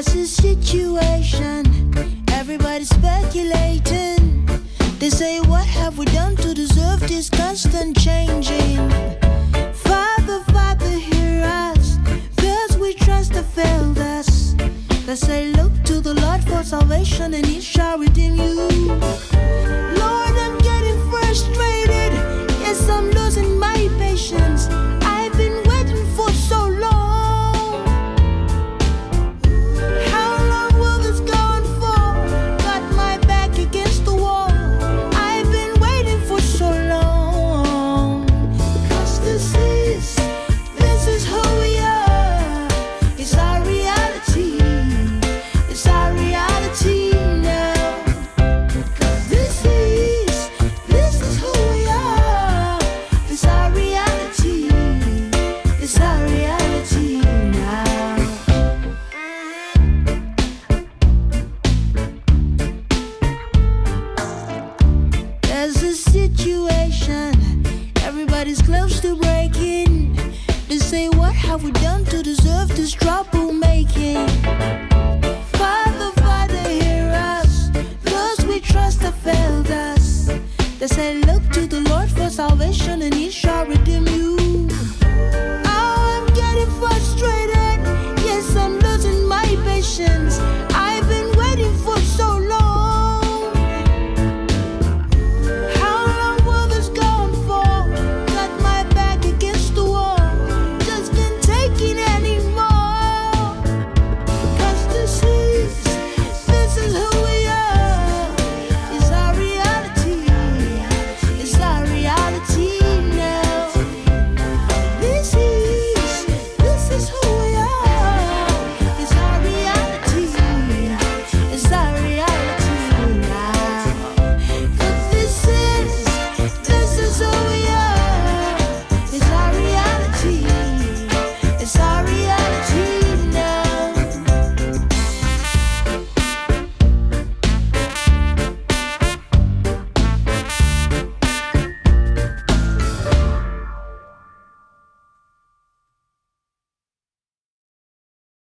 There's a situation, everybody's speculating. They say, what have we done to deserve this constant changing? Father, Father, hear us, cause we trust have failed us. They say, look to the Lord for salvation and He shall redeem you. Lord, I'm getting frustrated. Yes, I'm losing my patience. I've been waiting for so long. How long will this go on for? Got my back against the wall. I've been waiting for so long. Cause this is who we are. It's our reality. It's our reality now. Cause this is who we are. It's our reality. It's our reality now. There's a situation, everybody's close to breaking. They say, what have we done to deserve this troublemaking? Father, Father, hear us, cause we trust have failed us. They say,